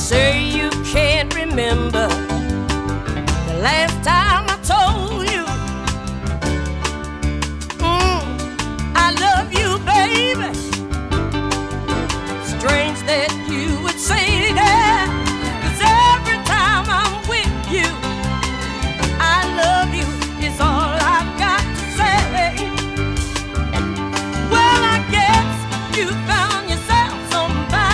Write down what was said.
Say you can't remember the last time I told you I love you, baby. Strange that you